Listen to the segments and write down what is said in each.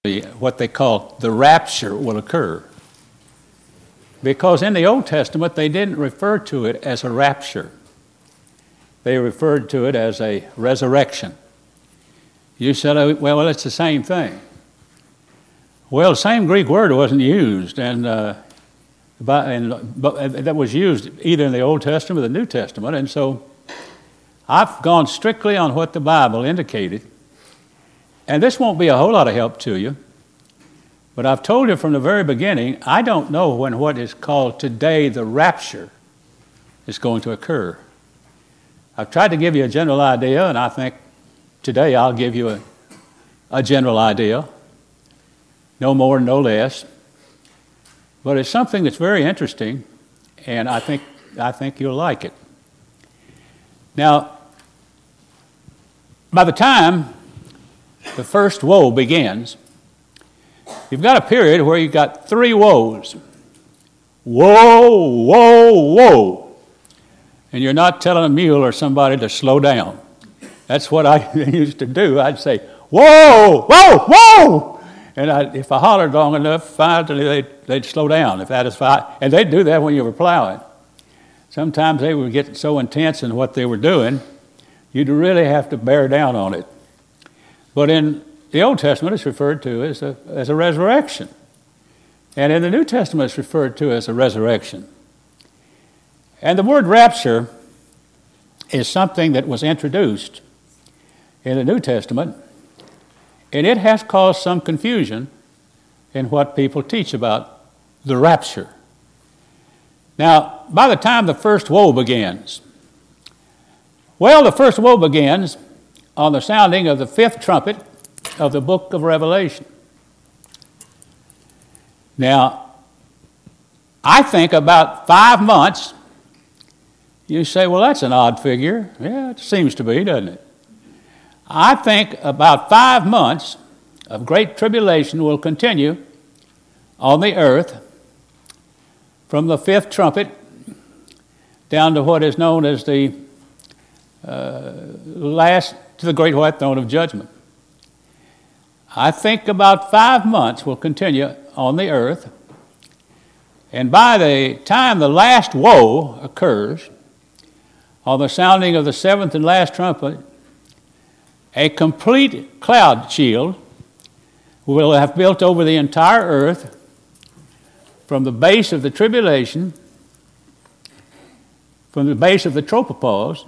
what they call the rapture will occur. Because in the Old Testament, they didn't refer to it as a rapture. They referred to it as a resurrection. You said, well, it's the same thing. Well, the same Greek word wasn't used, and that was used either in the Old Testament or the New Testament, and so I've gone strictly on what the Bible indicated, and this won't be a whole lot of help to you, but I've told you from the very beginning, I don't know when what is called today the rapture is going to occur. I've tried to give you a general idea, and I think today I'll give you a general idea, no more, no less. But it's something that's very interesting, and I think you'll like it. Now, by the time the first woe begins, you've got a period where you've got three woes. Woe, woe, woe. And you're not telling a mule or somebody to slow down. That's what I used to do. I'd say, whoa, whoa, whoa. And if I hollered long enough, finally they'd slow down. And they'd do that when you were plowing. Sometimes they would get so intense in what they were doing, you'd really have to bear down on it. But in the Old Testament, it's referred to as a resurrection. And in the New Testament, it's referred to as a resurrection. And the word rapture is something that was introduced in the New Testament, and it has caused some confusion in what people teach about the rapture. Now, by the time the first woe begins, well, the first woe begins on the sounding of the fifth trumpet of the book of Revelation. Now, I think about 5 months. You say, well, that's an odd figure. Yeah, it seems to be, doesn't it? I think about 5 months of great tribulation will continue on the earth from the fifth trumpet down to what is known as the last, to the great white throne of judgment. I think about 5 months will continue on the earth, and by the time the last woe occurs, on the sounding of the seventh and last trumpet, a complete cloud shield will have built over the entire earth from the base of the tribulation, from the base of the tropopause,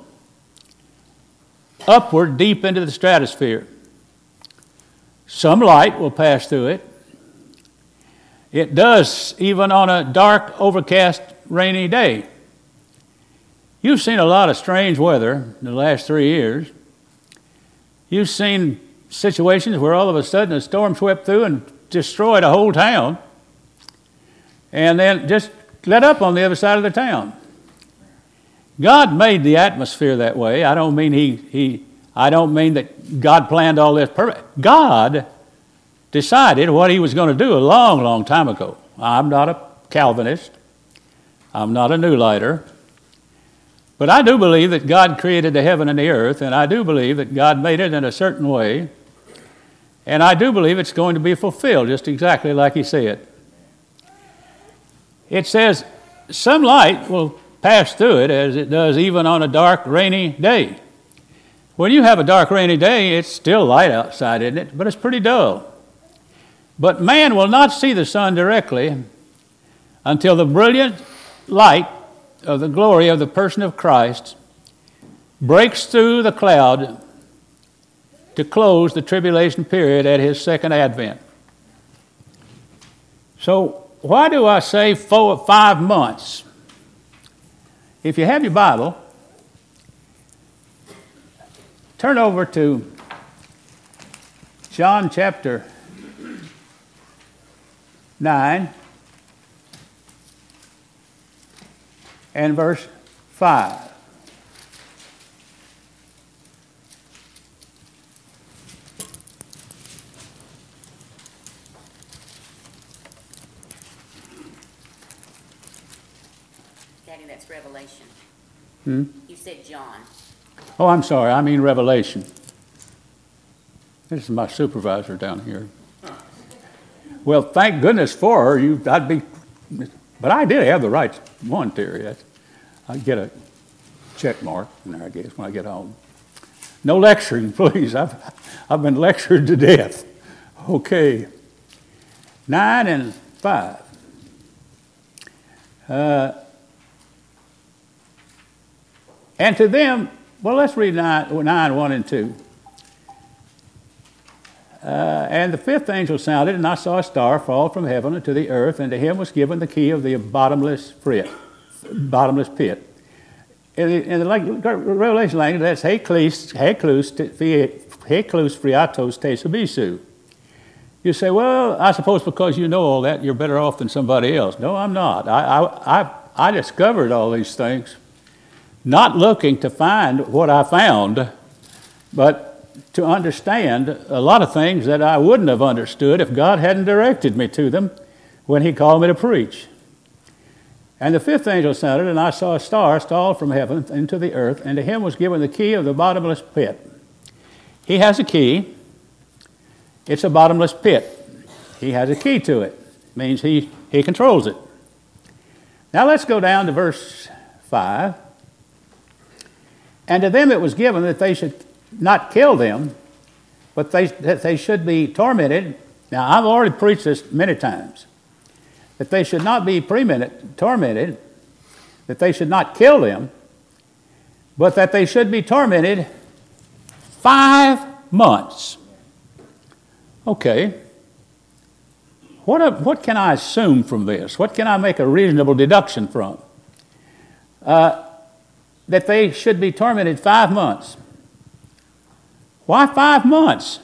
upward deep into the stratosphere. Some light will pass through it. It does even on a dark, overcast, rainy day. You've seen a lot of strange weather in the last 3 years. You've seen situations where all of a sudden a storm swept through and destroyed a whole town and then just let up on the other side of the town. God made the atmosphere that way. I don't mean I don't mean that God planned all this perfect. God decided what he was going to do a long, long time ago. I'm not a Calvinist. I'm not a New Lighter. But I do believe that God created the heaven and the earth, and I do believe that God made it in a certain way, and I do believe it's going to be fulfilled just exactly like he said. It says some light will pass through it as it does even on a dark, rainy day. When you have a dark, rainy day, it's still light outside, isn't it? But it's pretty dull. But man will not see the sun directly until the brilliant light of the glory of the person of Christ breaks through the cloud to close the tribulation period at his second advent. So why do I say 4 or 5 months? If you have your Bible, turn over to John chapter 9 and verse 5. Daddy, that's Revelation. Hmm? You said John. Oh, I'm sorry. I mean Revelation. This is my supervisor down here. Well, thank goodness for her. But I did have the right one, Terry. I'd get a check mark in there, I guess, when I get home. No lecturing, please. I've been lectured to death. Okay. 9 and 5. And to them, well, let's read 9, 1 and 2. And the fifth angel sounded, and I saw a star fall from heaven unto the earth, and to him was given the key of the bottomless pit. In the Revelation language, that's heklus phriatos tesabisu. You say, well, I suppose because you know all that, you're better off than somebody else. No, I'm not. I discovered all these things, not looking to find what I found, but to understand a lot of things that I wouldn't have understood if God hadn't directed me to them when he called me to preach. And the fifth angel sounded, and I saw a star fall from heaven into the earth, and to him was given the key of the bottomless pit. He has a key. It's a bottomless pit. He has a key to it. It means he controls it. Now let's go down to verse 5. And to them it was given that they should not kill them, but that they should be tormented. Now, I've already preached this many times. That they should not be tormented, that they should not kill them, but that they should be tormented 5 months. Okay. What can I assume from this? What can I make a reasonable deduction from? That they should be tormented 5 months. Why 5 months?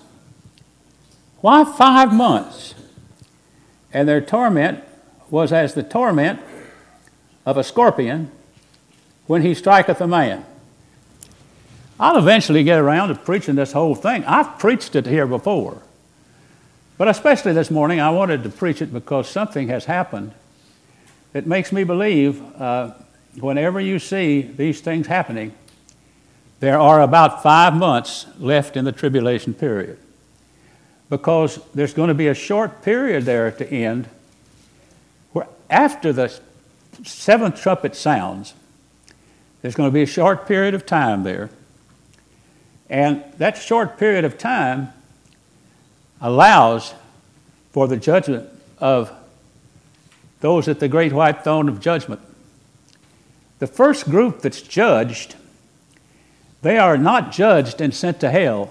Why 5 months? And their torment was as the torment of a scorpion when he striketh a man. I'll eventually get around to preaching this whole thing. I've preached it here before. But especially this morning, I wanted to preach it because something has happened that makes me believe whenever you see these things happening, there are about 5 months left in the tribulation period. Because there's going to be a short period there at the end where after the 7th trumpet sounds, there's going to be a short period of time there. And that short period of time allows for the judgment of those at the great white throne of judgment. The first group that's judged, they are not judged and sent to hell.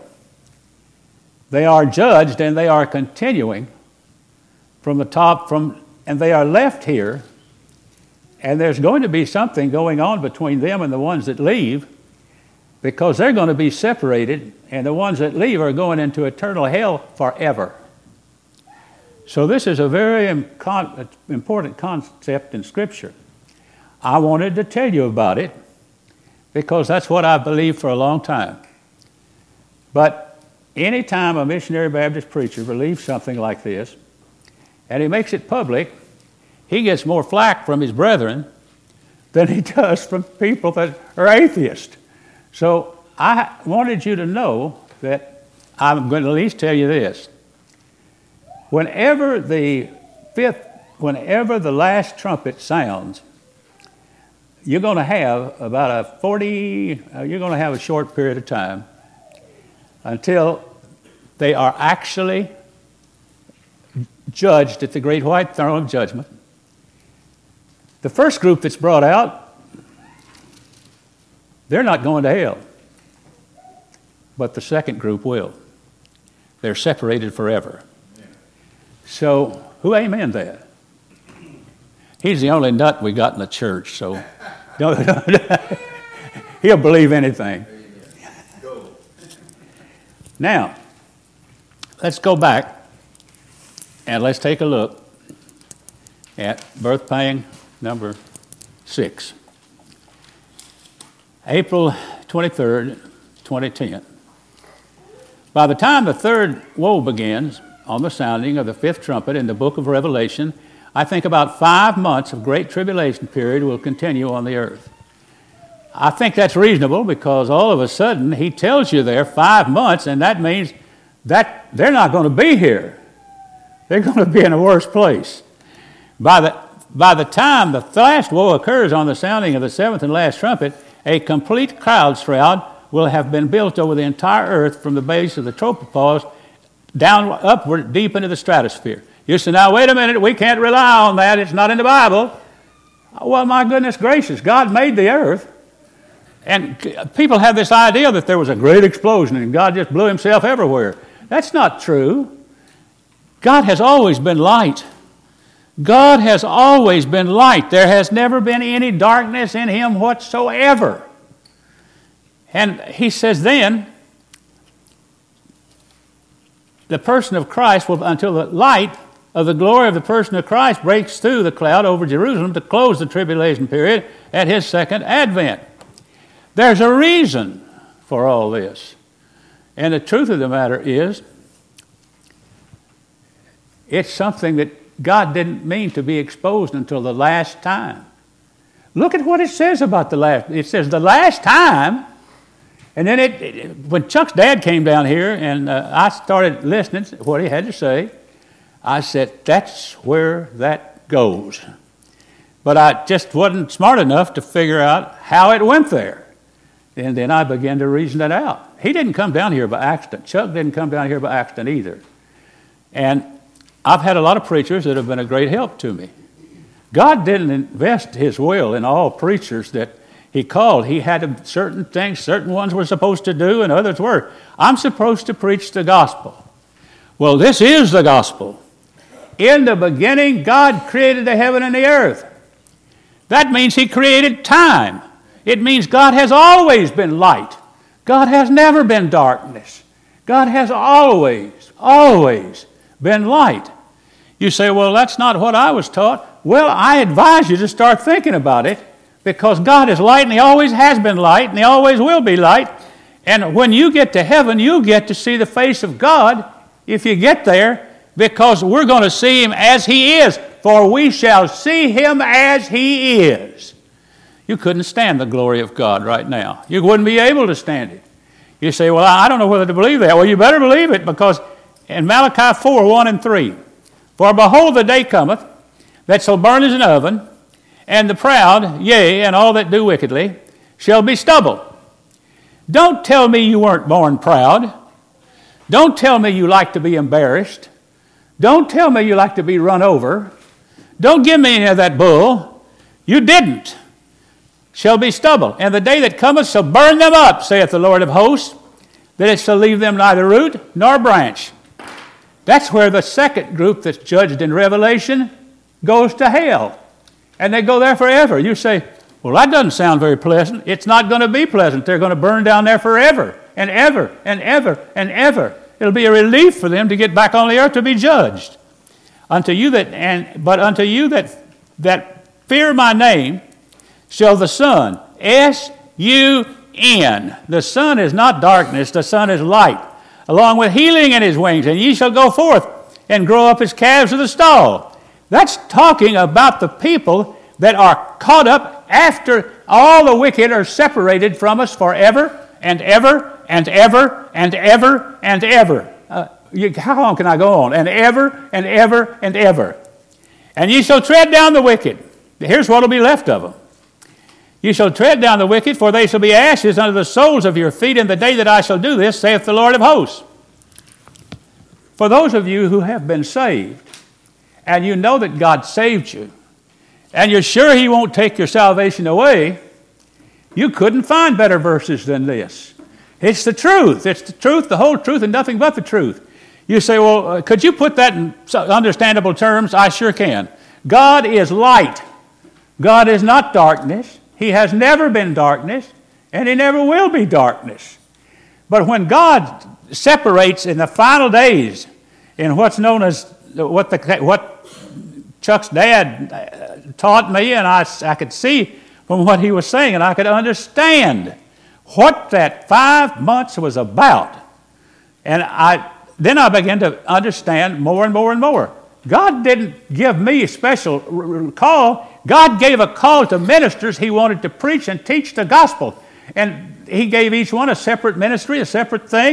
They are judged and they are continuing from the top, and they are left here, and there's going to be something going on between them and the ones that leave, because they're going to be separated, and the ones that leave are going into eternal hell forever. So this is a very important concept in Scripture. I wanted to tell you about it because that's what I've believed for a long time. But any time a missionary Baptist preacher believes something like this, and he makes it public, he gets more flack from his brethren than he does from people that are atheists. So I wanted you to know that I'm going to at least tell you this. Whenever the last trumpet sounds, you're going to have about you're going to have a short period of time until they are actually judged at the great white throne of judgment. The first group that's brought out, they're not going to hell. But the second group will. They're separated forever. So, who amen that? He's the only nut we got in the church, so he'll believe anything. Now, let's go back and let's take a look at birth pang number 6. April 23rd, 2010. By the time the third woe begins on the sounding of the 5th trumpet in the book of Revelation, I think about 5 months of great tribulation period will continue on the earth. I think that's reasonable because all of a sudden he tells you there 5 months, and that means that they're not going to be here They're going to be in a worse place. By the time the last woe occurs on the sounding of the seventh and last trumpet, a complete cloud shroud will have been built over the entire earth from the base of the tropopause down upward deep into the stratosphere. You say, now wait a minute, we can't rely on that. It's not in the Bible. Well, my goodness gracious, God made the earth. And people have this idea that there was a great explosion and God just blew himself everywhere. That's not true. God has always been light. God has always been light. There has never been any darkness in him whatsoever. And he says then, the person of Christ will, until the light of the glory of the person of Christ breaks through the cloud over Jerusalem to close the tribulation period at his second advent. There's a reason for all this. And the truth of the matter is, it's something that God didn't mean to be exposed until the last time. Look at what it says about the last. It says the last time. And then when Chuck's dad came down here and I started listening to what he had to say, I said, that's where that goes. But I just wasn't smart enough to figure out how it went there. And then I began to reason it out. He didn't come down here by accident. Chuck didn't come down here by accident either. And I've had a lot of preachers that have been a great help to me. God didn't invest his will in all preachers that he called. He had certain things, certain ones were supposed to do and others were. I'm supposed to preach the gospel. Well, this is the gospel. In the beginning, God created the heaven and the earth. That means he created time. It means God has always been light. God has never been darkness. God has always been light. You say, well, that's not what I was taught. Well, I advise you to start thinking about it because God is light and he always has been light and he always will be light. And when you get to heaven, you get to see the face of God if you get there because we're going to see him as he is, for we shall see him as he is. You couldn't stand the glory of God right now. You wouldn't be able to stand it. You say, well, I don't know whether to believe that. Well, you better believe it because in Malachi 4, 1 and 3, for behold, the day cometh that shall burn as an oven, and the proud, yea, and all that do wickedly, shall be stubble. Don't tell me you weren't born proud. Don't tell me you like to be embarrassed. Don't tell me you like to be run over. Don't give me any of that bull. You didn't. Shall be stubble. And the day that cometh shall burn them up, saith the Lord of hosts, that it shall leave them neither root nor branch. That's where the second group that's judged in Revelation goes to hell. And they go there forever. You say, well, that doesn't sound very pleasant. It's not going to be pleasant. They're going to burn down there forever and ever and ever and ever. It'll be a relief for them to get back on the earth to be judged. But unto you that fear my name shall the sun, S-U-N. The sun is not darkness, the sun is light, along with healing in his wings, and ye shall go forth and grow up as calves of the stall. That's talking about the people that are caught up after all the wicked are separated from us forever and ever and ever and ever and ever. How long can I go on? And ever and ever and ever. And ye shall tread down the wicked. Here's what will be left of them. You shall tread down the wicked, for they shall be ashes under the soles of your feet in the day that I shall do this, saith the Lord of hosts. For those of you who have been saved, and you know that God saved you, and you're sure he won't take your salvation away, you couldn't find better verses than this. It's the truth. It's the truth, the whole truth, and nothing but the truth. You say, well, could you put that in understandable terms? I sure can. God is light. God is not darkness. He has never been darkness, and he never will be darkness. But when God separates in the final days in what's known as what Chuck's dad taught me, and I could see from what he was saying, and I could understand what that 5 months was about. And then I began to understand more and more and more. God didn't give me a special call. God gave a call to ministers he wanted to preach and teach the gospel. And he gave each one a separate ministry, a separate thing.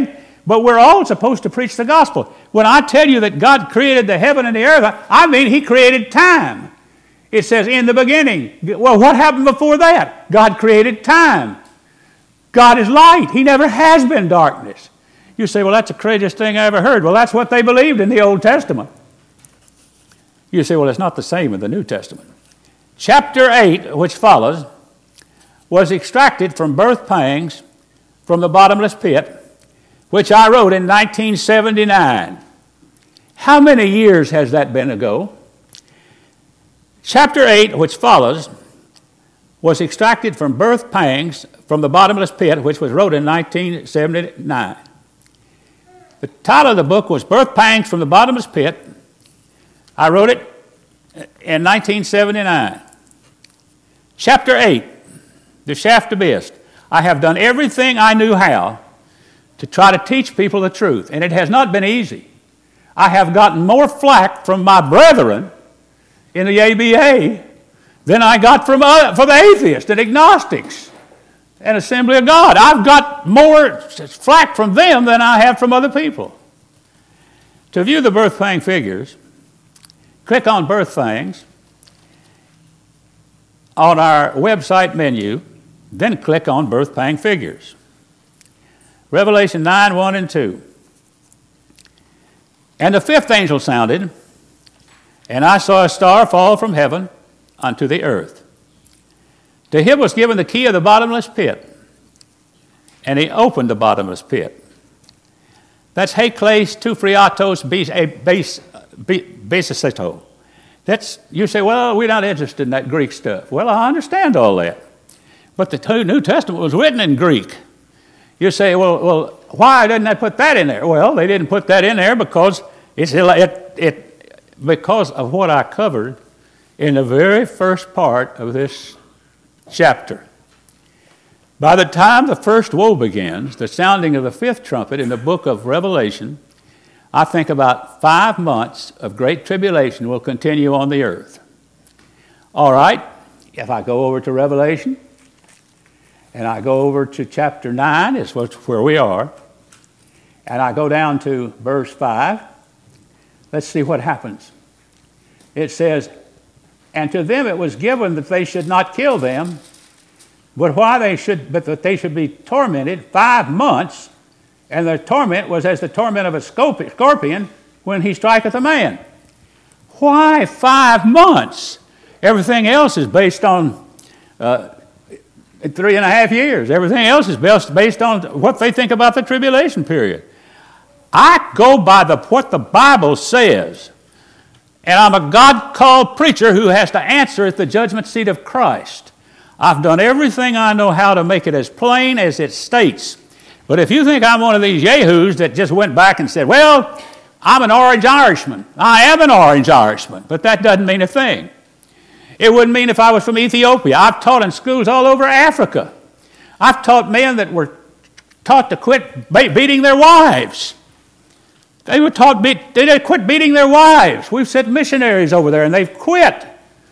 but we're all supposed to preach the gospel. When I tell you that God created the heaven and the earth, I mean He created time. It says, in the beginning. Well, what happened before that? God created time. God is light. He never has been darkness. You say, well, that's the craziest thing I ever heard. Well, that's what they believed in the Old Testament. You say, well, it's not the same in the New Testament. Chapter 8, which follows, was extracted from birth pangs from the bottomless pit, which I wrote in 1979. How many years has that been ago? Chapter 8, which follows, was extracted from birth pangs from the bottomless pit, which was wrote in 1979. The title of the book was Birth Pangs from the Bottomless Pit. I wrote it in 1979. Chapter 8, The Shaft Abyss. I have done everything I knew how to try to teach people the truth, and it has not been easy. I have gotten more flack from my brethren in the ABA than I got from the atheists and agnostics and Assembly of God. I've got more flack from them than I have from other people. To view the birth pang figures, click on birth pangs on our website menu, then click on birth pang figures. Revelation 9, 1 and 2. And the fifth angel sounded, and I saw a star fall from heaven unto the earth. To him was given the key of the bottomless pit, and he opened the bottomless pit. That's Hekles Tufriatos Basiseto. That's, you say, well, we're not interested in that Greek stuff. Well, I understand all that. But the New Testament was written in Greek. You say, well, why didn't they put that in there? Well, they didn't put that in there because because of what I covered in the very first part of this chapter. By the time the first woe begins, the sounding of the fifth trumpet in the book of Revelation, I think about 5 months of great tribulation will continue on the earth. All right, if I go over to Revelation, and I go over to chapter 9, is where we are, and I go down to verse 5, let's see what happens. It says, and to them it was given that they should not kill them, but that they should be tormented 5 months, and their torment was as the torment of a scorpion when he striketh a man. Why 5 months? Everything else is based on 3.5 years. Everything else is based on what they think about the tribulation period. I go by what the Bible says, and I'm a God-called preacher who has to answer at the judgment seat of Christ. I've done everything I know how to make it as plain as it states. But if you think I'm one of these yahoos that just went back and said, well, I'm an Orange Irishman. I am an Orange Irishman, but that doesn't mean a thing. It wouldn't mean if I was from Ethiopia. I've taught in schools all over Africa. I've taught men that were taught to quit beating their wives. They were taught they quit beating their wives. We've sent missionaries over there, and they've quit.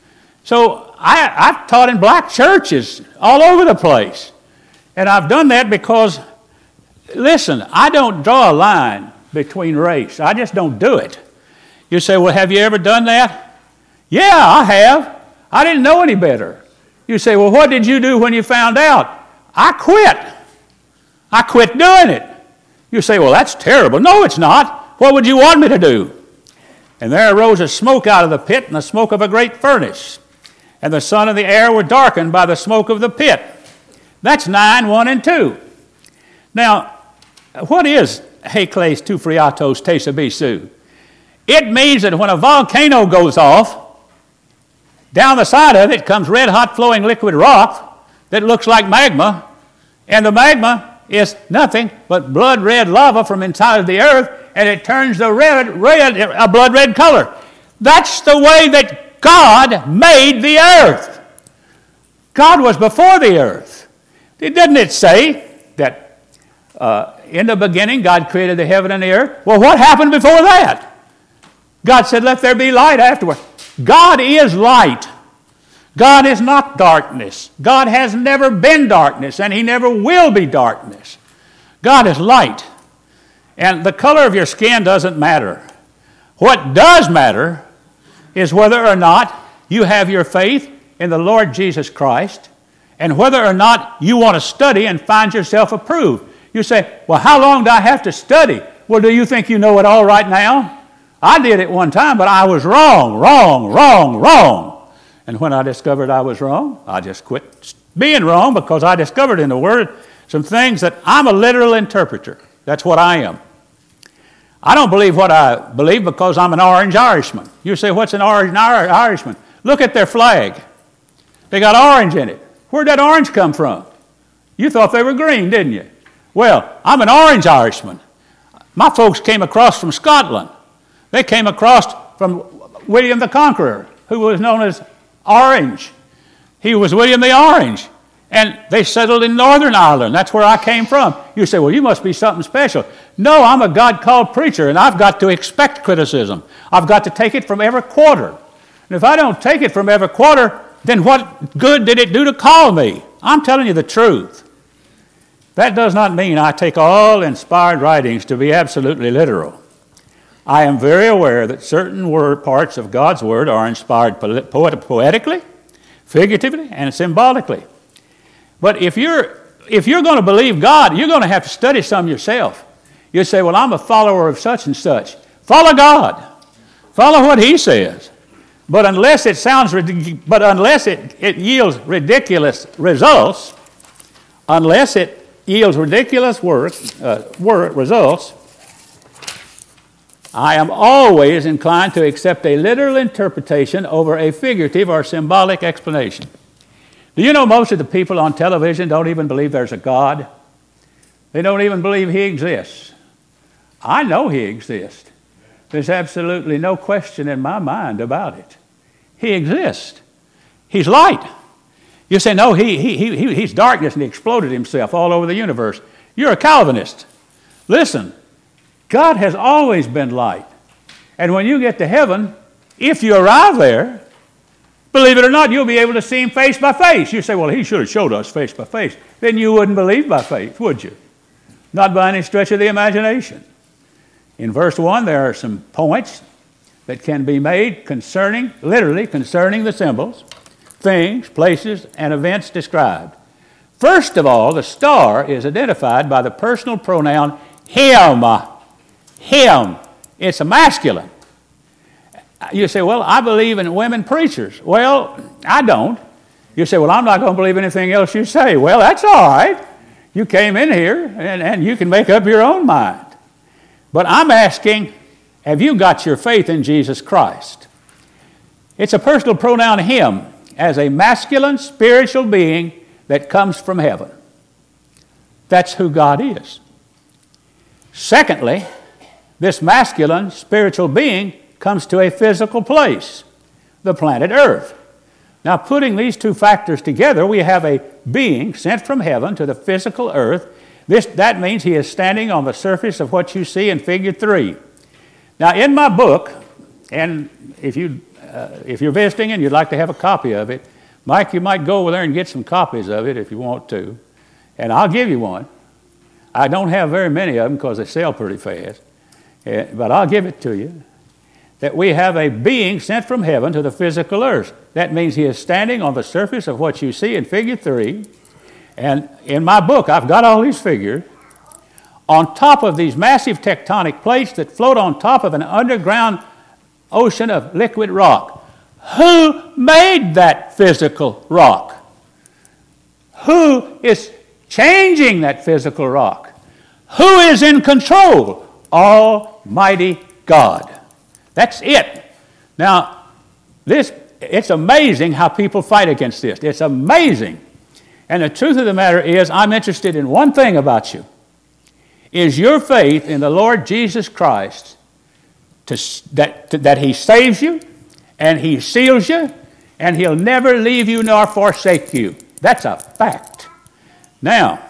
So I've taught in black churches all over the place. And I've done that because, listen, I don't draw a line between race. I just don't do it. You say, well, have you ever done that? Yeah, I have. I didn't know any better. You say, well, what did you do when you found out? I quit. I quit doing it. You say, well, that's terrible. No, it's not. What would you want me to do? And there arose a smoke out of the pit, and the smoke of a great furnace. And the sun and the air were darkened by the smoke of the pit. That's 9, 1 and 2. Now, what is Hekles Tufriatos Tesabisu? It means that when a volcano goes off, down the side of it comes red-hot flowing liquid rock that looks like magma, and the magma is nothing but blood-red lava from inside of the earth, and it turns the a blood-red color. That's the way that God made the earth. God was before the earth. Didn't it say that in the beginning God created the heaven and the earth? Well, what happened before that? God said, let there be light afterward. God is light. God is not darkness. God has never been darkness, and He never will be darkness. God is light. And the color of your skin doesn't matter. What does matter is whether or not you have your faith in the Lord Jesus Christ and whether or not you want to study and find yourself approved. You say, well, how long do I have to study? Well, do you think you know it all right now? I did it one time, but I was wrong. And when I discovered I was wrong, I just quit being wrong because I discovered in the Word some things that I'm a literal interpreter. That's what I am. I don't believe what I believe because I'm an orange Irishman. You say, what's an orange Irishman? Look at their flag. They got orange in it. Where'd that orange come from? You thought they were green, didn't you? Well, I'm an orange Irishman. My folks came across from Scotland. They came across from William the Conqueror, who was known as Orange. He was William the Orange. And they settled in Northern Ireland. That's where I came from. You say, well, you must be something special. No, I'm a God-called preacher, and I've got to expect criticism. I've got to take it from every quarter. And if I don't take it from every quarter, then what good did it do to call me? I'm telling you the truth. That does not mean I take all inspired writings to be absolutely literal. I am very aware that certain parts of God's Word are inspired poetically, figuratively, and symbolically. But if you're going to believe God, you're going to have to study some yourself. You say, well, I'm a follower of such and such. Follow God. Follow what He says. But unless it yields ridiculous results, results, I am always inclined to accept a literal interpretation over a figurative or symbolic explanation. Do you know most of the people on television don't even believe there's a God? They don't even believe He exists. I know He exists. There's absolutely no question in my mind about it. He exists. He's light. You say, no, he's darkness and He exploded Himself all over the universe. You're a Calvinist. Listen, God has always been light. And when you get to heaven, if you arrive there, believe it or not, you'll be able to see Him face by face. You say, well, He should have showed us face by face. Then you wouldn't believe by faith, would you? Not by any stretch of the imagination. In verse 1, there are some points that can be made literally concerning the symbols, things, places, and events described. First of all, the star is identified by the personal pronoun him. Him. It's a masculine. You say, well, I believe in women preachers. Well, I don't. You say, well, I'm not going to believe anything else you say. Well, that's all right. You came in here, and you can make up your own mind. But I'm asking, have you got your faith in Jesus Christ? It's a personal pronoun him as a masculine spiritual being that comes from heaven. That's who God is. Secondly, this masculine spiritual being comes to a physical place, the planet Earth. Now, putting these two factors together, we have a being sent from heaven to the physical earth. That means he is standing on the surface of what you see in Figure 3. Now, in my book, and if you're visiting and you'd like to have a copy of it, Mike, you might go over there and get some copies of it if you want to, and I'll give you one. I don't have very many of them because they sell pretty fast, but I'll give it to you. That we have a being sent from heaven to the physical earth. That means he is standing on the surface of what you see in Figure 3. And in my book, I've got all these figures. On top of these massive tectonic plates that float on top of an underground ocean of liquid rock. Who made that physical rock? Who is changing that physical rock? Who is in control? Almighty God. That's it. Now, it's amazing how people fight against this. It's amazing. And the truth of the matter is, I'm interested in one thing about you. Is your faith in the Lord Jesus Christ that He saves you, and He seals you, and He'll never leave you nor forsake you. That's a fact. Now,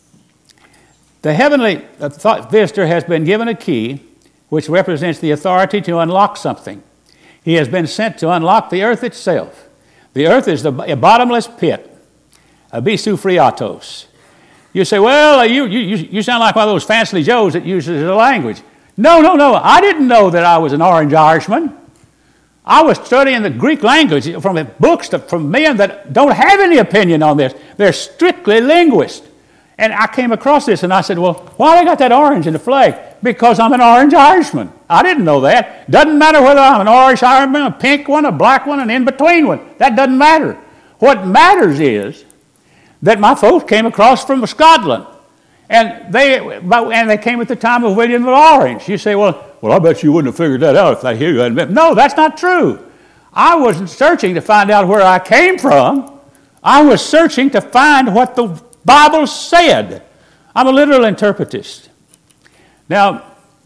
the heavenly visitor has been given a key which represents the authority to unlock something. He has been sent to unlock the earth itself. The earth is a bottomless pit, abyssou phreatos. You say, well, you sound like one of those fancy Joes that uses the language. No. I didn't know that I was an Orange Irishman. I was studying the Greek language from books from men that don't have any opinion on this. They're strictly linguists. And I came across this and I said, well, why they got that orange in the flag? Because I'm an Orange Irishman. I didn't know that. Doesn't matter whether I'm an Orange Irishman, a pink one, a black one, an in-between one. That doesn't matter. What matters is that my folks came across from Scotland. And they came at the time of William the Orange. You say, well, I bet you wouldn't have figured that out if I hear you hadn't been. No, that's not true. I wasn't searching to find out where I came from. I was searching to find what the Bible said. I'm a literal interpretist. Now,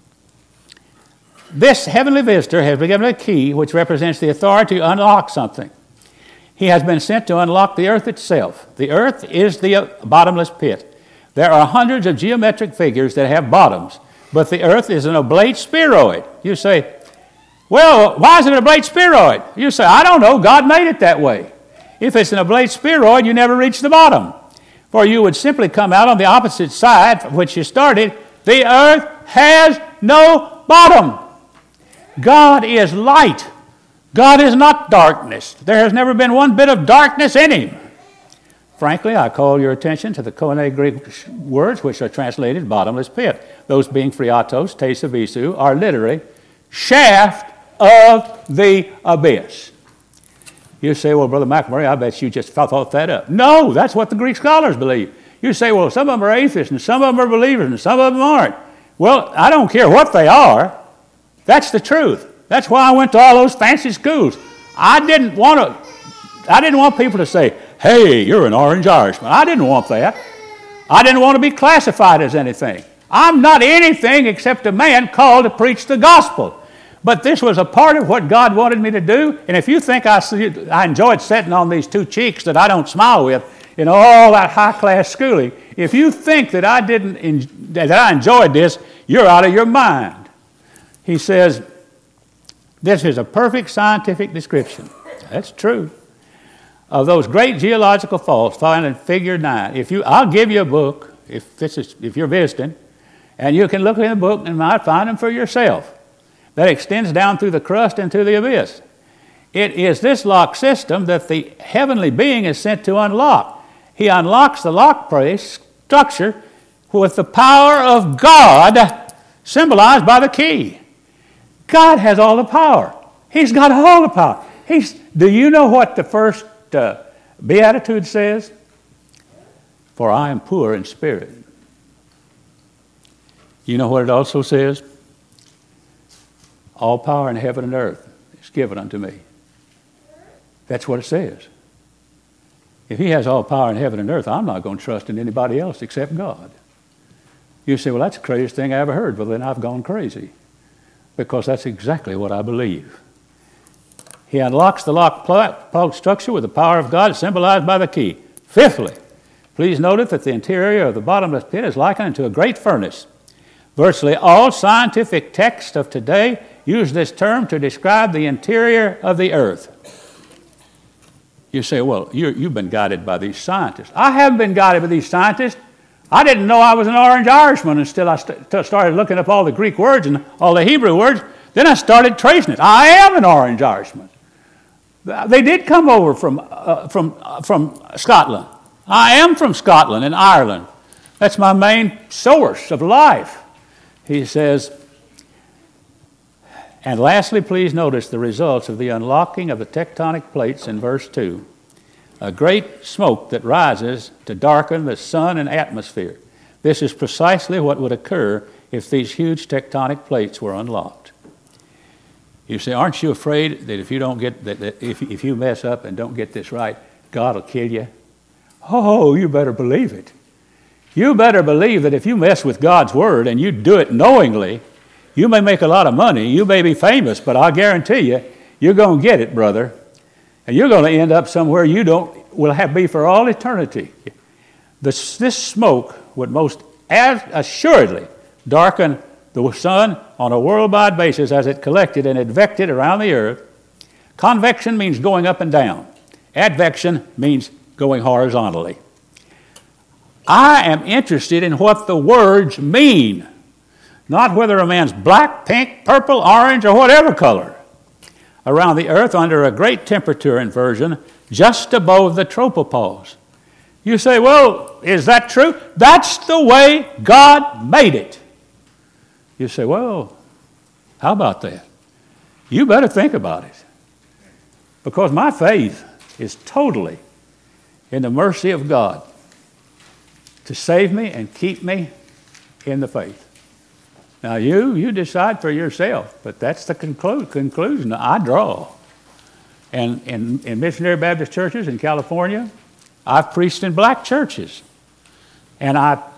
this heavenly visitor has been given a key which represents the authority to unlock something. He has been sent to unlock the earth itself. The earth is the bottomless pit. There are hundreds of geometric figures that have bottoms, but the earth is an oblate spheroid. You say, well, why is it an oblate spheroid? You say, I don't know. God made it that way. If it's an oblate spheroid, you never reach the bottom, for you would simply come out on the opposite side from which you started. The earth has no bottom. God is light. God is not darkness. There has never been one bit of darkness in him. Frankly, I call your attention to the Koine Greek words which are translated bottomless pit. Those being phreatos, tesavisu, are literally shaft of the abyss. You say, well, Brother McMurray, I bet you just thought that up. No, that's what the Greek scholars believe. You say, well, some of them are atheists and some of them are believers and some of them aren't. Well, I don't care what they are. That's the truth. That's why I went to all those fancy schools. I didn't want people to say, hey, you're an Orange Irishman. I didn't want that. I didn't want to be classified as anything. I'm not anything except a man called to preach the gospel. But this was a part of what God wanted me to do. And if you think I enjoyed sitting on these two cheeks that I don't smile with in all that high-class schooling, if you think that I enjoyed this, you're out of your mind. He says, this is a perfect scientific description. That's true. Of those great geological faults found in Figure 9. I'll give you a book if you're visiting, and you can look in the book and might find them for yourself. That extends down through the crust into the abyss. It is this lock system that the heavenly being is sent to unlock. He unlocks the lock brace structure with the power of God, symbolized by the key. God has all the power. He's got all the power. Do you know what the first Beatitude says? For I am poor in spirit. You know what it also says? All power in heaven and earth is given unto me. That's what it says. If he has all power in heaven and earth, I'm not going to trust in anybody else except God. You say, well, that's the craziest thing I ever heard. Well, then I've gone crazy, because that's exactly what I believe. He unlocks the lock structure with the power of God, symbolized by the key. Fifthly, please note that the interior of the bottomless pit is likened to a great furnace. Virtually all scientific texts of today use this term to describe the interior of the earth. You say, well, you've been guided by these scientists. I haven't been guided by these scientists. I didn't know I was an Orange Irishman until I started looking up all the Greek words and all the Hebrew words. Then I started tracing it. I am an Orange Irishman. They did come over from Scotland. I am from Scotland and Ireland. That's my main source of life. He says, and lastly, please notice the results of the unlocking of the tectonic plates in verse 2. A great smoke that rises to darken the sun and atmosphere. This is precisely what would occur if these huge tectonic plates were unlocked. You say, aren't you afraid that if you don't get that if you mess up and don't get this right, God will kill you? Oh, you better believe it. You better believe that if you mess with God's word and you do it knowingly, you may make a lot of money, you may be famous, but I guarantee you, you're going to get it, brother. And you're going to end up somewhere you will be for all eternity. This smoke would most assuredly darken the sun on a worldwide basis as it collected and advected around the earth. Convection means going up and down. Advection means going horizontally. I am interested in what the words mean, not whether a man's black, pink, purple, orange, or whatever color. Around the earth under a great temperature inversion just above the tropopause. You say, well, is that true? That's the way God made it. You say, well, how about that? You better think about it. Because my faith is totally in the mercy of God to save me and keep me in the faith. Now, you decide for yourself, but that's the conclusion I draw. And in missionary Baptist churches in California, I've preached in black churches. And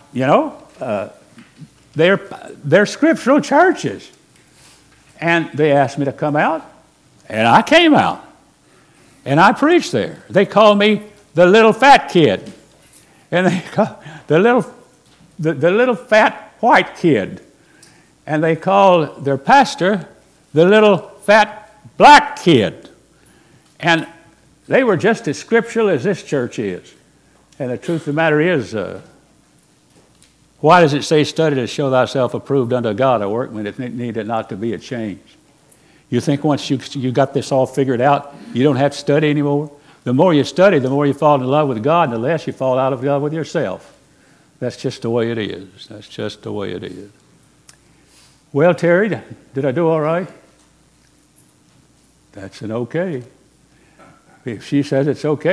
they're scriptural churches. And they asked me to come out, and I came out. And I preached there. They called me the little fat kid. And they call the little fat white kid. And they called their pastor the little fat black kid. And they were just as scriptural as this church is. And the truth of the matter is, why does it say, study to show thyself approved unto God, a workman that needed not to be ashamed? You think once you got this all figured out, you don't have to study anymore? The more you study, the more you fall in love with God, and the less you fall out of love with yourself. That's just the way it is. That's just the way it is. Well, Terry, did I do all right? That's an okay. If she says it's okay,